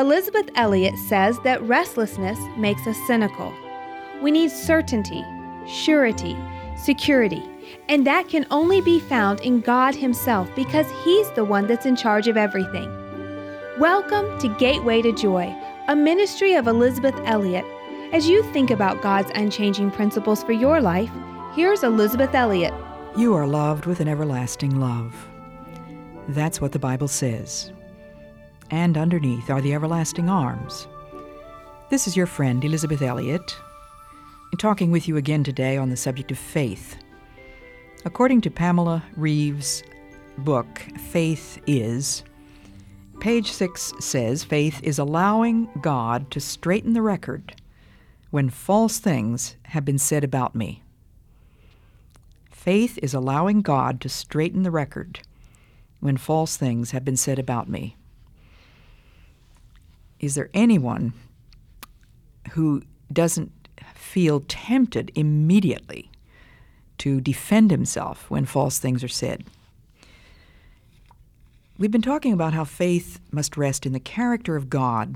Elizabeth Elliot says that restlessness makes us cynical. We need certainty, surety, security, and that can only be found in God Himself because He's the one that's in charge of everything. Welcome to Gateway to Joy, a ministry of Elizabeth Elliot. As you think about God's unchanging principles for your life, here's Elizabeth Elliot. You are loved with an everlasting love. That's what the Bible says. And underneath are the everlasting arms. This is your friend, Elizabeth Elliot, talking with you again today on the subject of faith. According to Pamela Reeves' book, Faith Is, page 6 says, faith is allowing God to straighten the record when false things have been said about me. Faith is allowing God to straighten the record when false things have been said about me. Is there anyone who doesn't feel tempted immediately to defend himself when false things are said? We've been talking about how faith must rest in the character of God.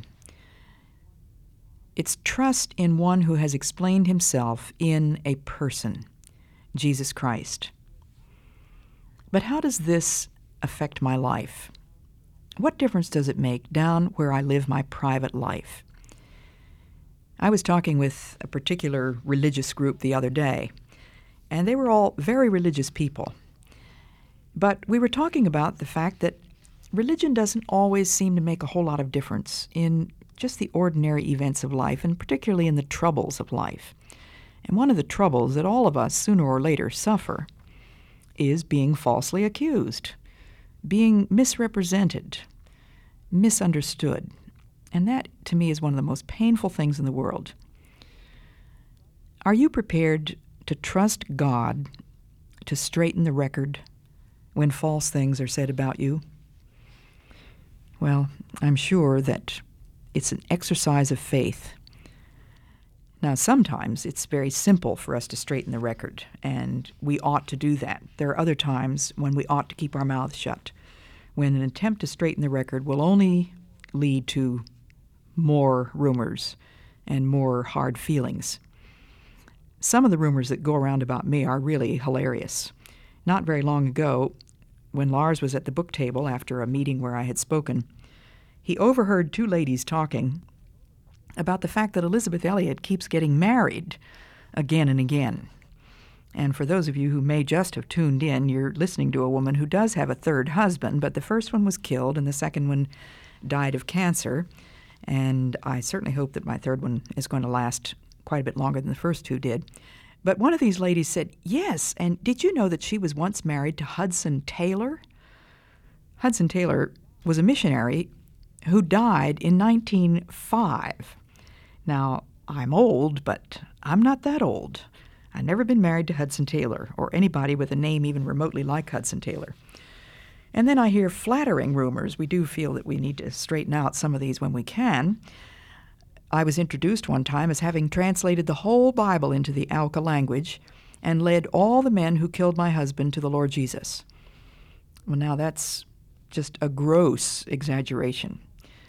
It's trust in one who has explained himself in a person, Jesus Christ. But how does this affect my life? What difference does it make down where I live my private life? I was talking with a particular religious group the other day, and they were all very religious people. But we were talking about the fact that religion doesn't always seem to make a whole lot of difference in just the ordinary events of life, and particularly in the troubles of life. And one of the troubles that all of us sooner or later suffer is being falsely accused, being misrepresented, misunderstood. And that, to me, is one of the most painful things in the world. Are you prepared to trust God to straighten the record when false things are said about you? Well, I'm sure that it's an exercise of faith. Now, sometimes it's very simple for us to straighten the record, and we ought to do that. There are other times when we ought to keep our mouths shut, when an attempt to straighten the record will only lead to more rumors and more hard feelings. Some of the rumors that go around about me are really hilarious. Not very long ago, when Lars was at the book table after a meeting where I had spoken, he overheard two ladies talking about the fact that Elizabeth Elliot keeps getting married again and again. And for those of you who may just have tuned in, you're listening to a woman who does have a third husband, but the first one was killed and the second one died of cancer. And I certainly hope that my third one is going to last quite a bit longer than the first two did. But one of these ladies said, yes, and did you know that she was once married to Hudson Taylor? Hudson Taylor was a missionary who died in 1905. Now, I'm old, but I'm not that old. I've never been married to Hudson Taylor or anybody with a name even remotely like Hudson Taylor. And then I hear flattering rumors. We do feel that we need to straighten out some of these when we can. I was introduced one time as having translated the whole Bible into the Auca language and led all the men who killed my husband to the Lord Jesus. Well, now that's just a gross exaggeration.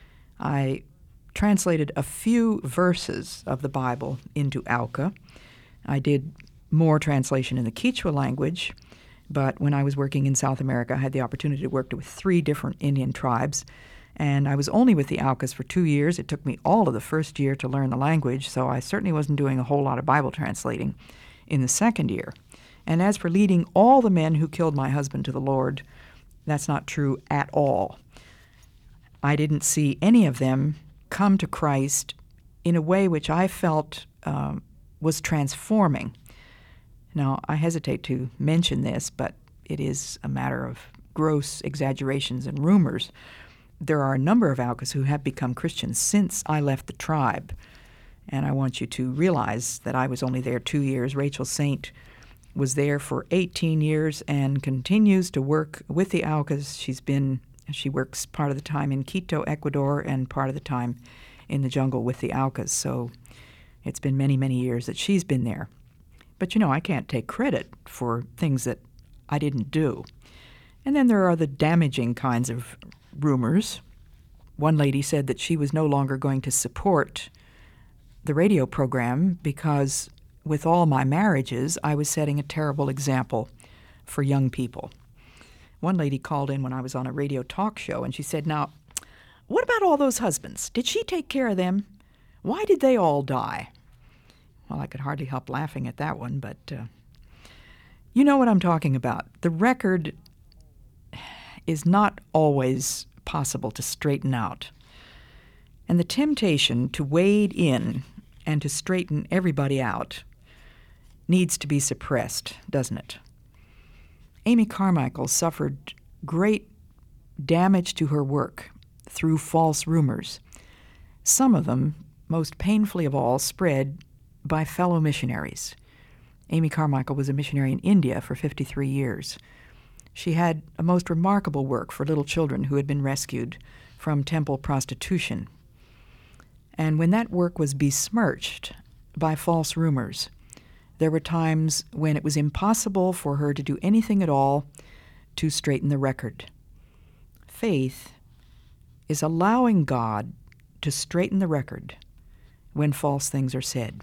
I translated a few verses of the Bible into Auca. I did more translation in the Quechua language, but when I was working in South America, I had the opportunity to work with 3 different Indian tribes, and I was only with the Aucas for 2 years. It took me all of the first year to learn the language, so I certainly wasn't doing a whole lot of Bible translating in the second year. And as for leading all the men who killed my husband to the Lord, that's not true at all. I didn't see any of them come to Christ in a way which I felt was transforming. Now, I hesitate to mention this, but it is a matter of gross exaggerations and rumors. There are a number of Aucas who have become Christians since I left the tribe, and I want you to realize that I was only there 2 years. Rachel Saint was there for 18 years and continues to work with the Aucas. She works part of the time in Quito, Ecuador, and part of the time in the jungle with the Aucas. So it's been many, many years that she's been there. But, I can't take credit for things that I didn't do. And then there are the damaging kinds of rumors. One lady said that she was no longer going to support the radio program because with all my marriages, I was setting a terrible example for young people. One lady called in when I was on a radio talk show, and she said, "Now, what about all those husbands? Did she take care of them? Why did they all die?" Well, I could hardly help laughing at that one, but you know what I'm talking about. The record is not always possible to straighten out. And the temptation to wade in and to straighten everybody out needs to be suppressed, doesn't it? Amy Carmichael suffered great damage to her work through false rumors. Some of them, most painfully of all, spread by fellow missionaries. Amy Carmichael was a missionary in India for 53 years. She had a most remarkable work for little children who had been rescued from temple prostitution. And when that work was besmirched by false rumors, there were times when it was impossible for her to do anything at all to straighten the record. Faith is allowing God to straighten the record when false things are said.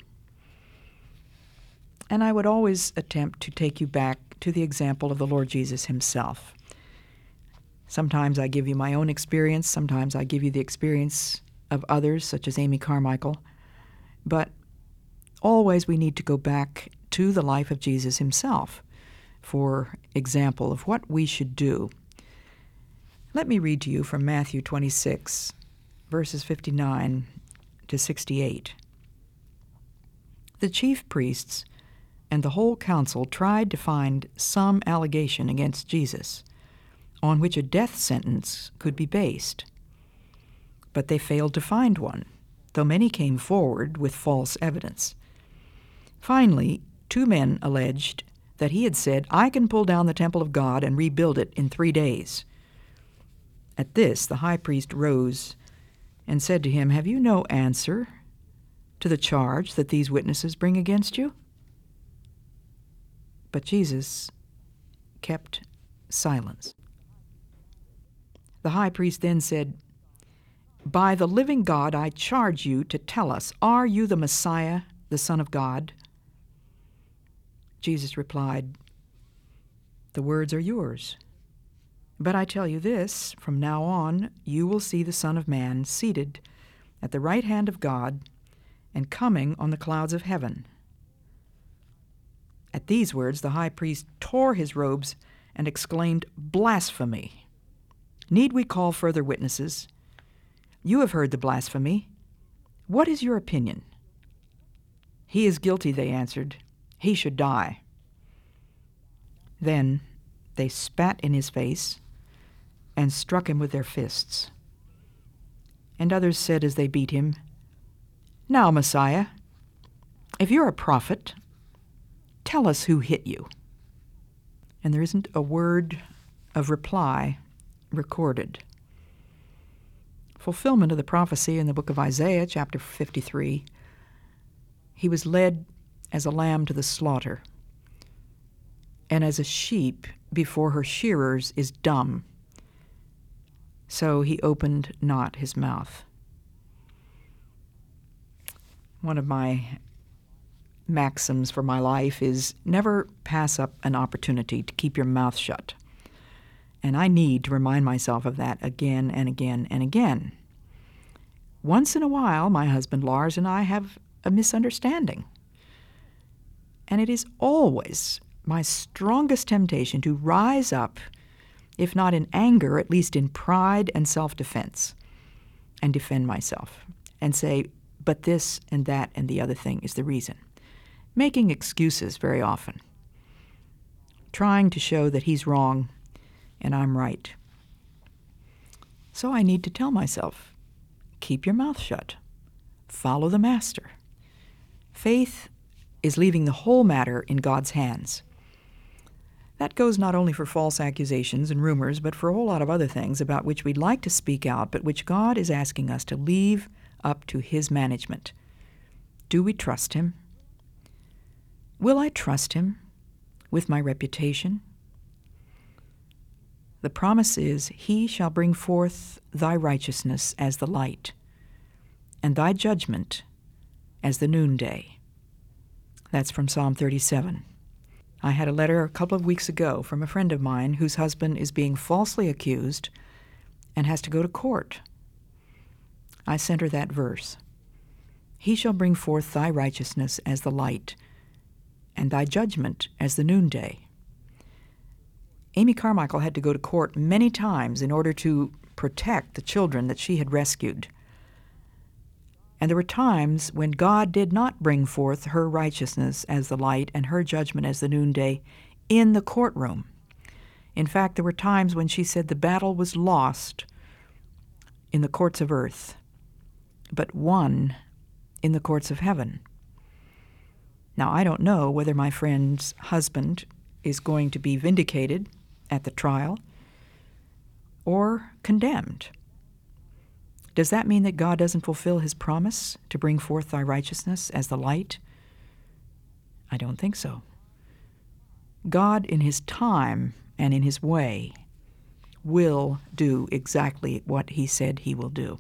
And I would always attempt to take you back to the example of the Lord Jesus himself. Sometimes I give you my own experience, sometimes I give you the experience of others, such as Amy Carmichael, but always we need to go back to the life of Jesus himself for example of what we should do. Let me read to you from Matthew 26, verses 59 to 68. The chief priests and the whole council tried to find some allegation against Jesus on which a death sentence could be based. But they failed to find one, though many came forward with false evidence. Finally, 2 men alleged that he had said, "I can pull down the temple of God and rebuild it in 3 days." At this, the high priest rose and said to him, "Have you no answer to the charge that these witnesses bring against you?" But Jesus kept silence. The high priest then said, "By the living God, I charge you to tell us, are you the Messiah, the Son of God?" Jesus replied, "The words are yours. But I tell you this, from now on you will see the Son of Man seated at the right hand of God and coming on the clouds of heaven." At these words, the high priest tore his robes and exclaimed, "Blasphemy! Need we call further witnesses? You have heard the blasphemy. What is your opinion?" "He is guilty," they answered. "He should die." Then they spat in his face and struck him with their fists. And others said as they beat him, "Now, Messiah, if you're a prophet, tell us who hit you." And there isn't a word of reply recorded. Fulfillment of the prophecy in the book of Isaiah, chapter 53, he was led as a lamb to the slaughter, and as a sheep before her shearers is dumb, so he opened not his mouth. One of my maxims for my life is never pass up an opportunity to keep your mouth shut. And I need to remind myself of that again and again and again. Once in a while, my husband Lars and I have a misunderstanding. And it is always my strongest temptation to rise up, if not in anger, at least in pride and self-defense, and defend myself and say, but this and that and the other thing is the reason. Making excuses very often, trying to show that he's wrong and I'm right. So I need to tell myself, keep your mouth shut. Follow the Master. Faith is leaving the whole matter in God's hands. That goes not only for false accusations and rumors, but for a whole lot of other things about which we'd like to speak out, but which God is asking us to leave up to his management. Do we trust him? Will I trust him with my reputation? The promise is, He shall bring forth thy righteousness as the light, and thy judgment as the noonday. That's from Psalm 37. I had a letter a couple of weeks ago from a friend of mine whose husband is being falsely accused and has to go to court. I sent her that verse. He shall bring forth thy righteousness as the light, and thy judgment as the noonday. Amy Carmichael had to go to court many times in order to protect the children that she had rescued. And there were times when God did not bring forth her righteousness as the light and her judgment as the noonday in the courtroom. In fact, there were times when she said the battle was lost in the courts of earth, but won in the courts of heaven. Now, I don't know whether my friend's husband is going to be vindicated at the trial or condemned. Does that mean that God doesn't fulfill His promise to bring forth thy righteousness as the light? I don't think so. God, in His time and in His way, will do exactly what He said He will do.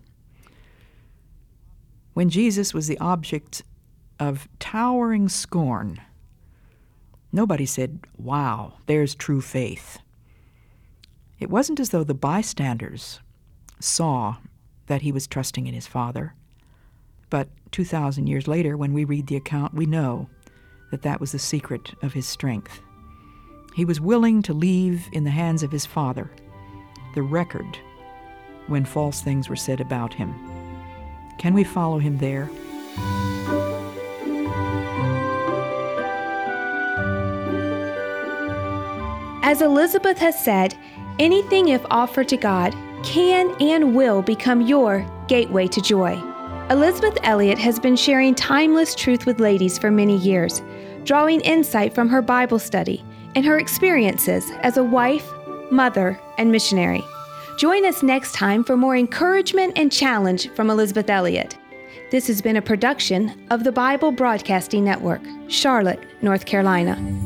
When Jesus was the object of towering scorn, nobody said, "Wow, there's true faith." It wasn't as though the bystanders saw that He was trusting in His Father. But 2,000 years later, when we read the account, we know that that was the secret of His strength. He was willing to leave in the hands of His Father the record when false things were said about Him. Can we follow Him there? As Elizabeth has said, anything if offered to God can and will become your gateway to joy. Elizabeth Elliot has been sharing timeless truth with ladies for many years, drawing insight from her Bible study and her experiences as a wife, mother, and missionary. Join us next time for more encouragement and challenge from Elizabeth Elliot. This has been a production of the Bible Broadcasting Network, Charlotte, North Carolina.